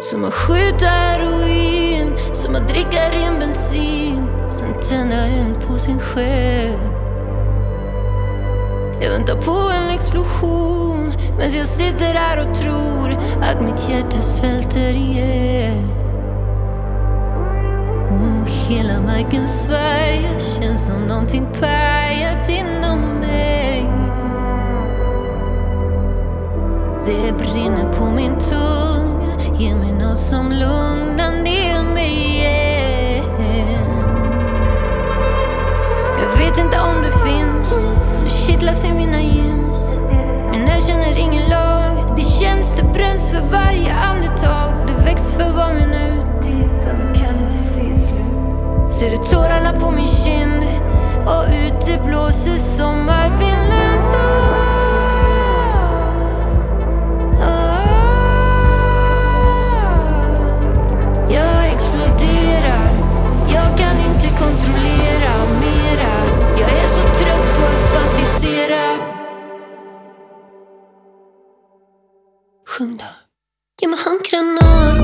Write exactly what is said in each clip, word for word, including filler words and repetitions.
Som att skjuta heroin, som att dricka ren bensin, sen tända eld på sin själ. Jag väntar på en explosion, men jag sitter där och tror att mitt hjärta svälter ihjäl. Och hela marken svajar, känns som någonting pajat inom mig. Det brinner på min tunga, ge mig något som lugnar ner mig igen. Jag vet inte om du finns, det kittlas i mina jeans. Men jag känner ingen lag, det känns det bränns för varje andetag. Det växer för var minut, titta men kan inte se slut. Ser du tårarna på min kind, och ute blåser sommarvinden så. Jag exploderar, jag kan inte kontrollera mera. Jag är så trött på att fantisera. Sjung då. Ge mig handkranar.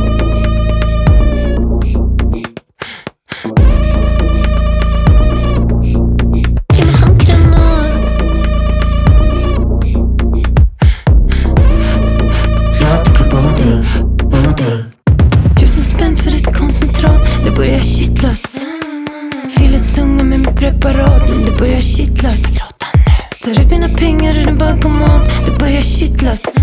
Ge mig handkranar. Jag tänker på dig, på dig. Tusen spänn för ett koncentrat, det börjar kittlas. Fyller tunga med mitt preparat, det börjar kittlas. Tar upp mina pengar ur en bankomat, det börjar kittlas.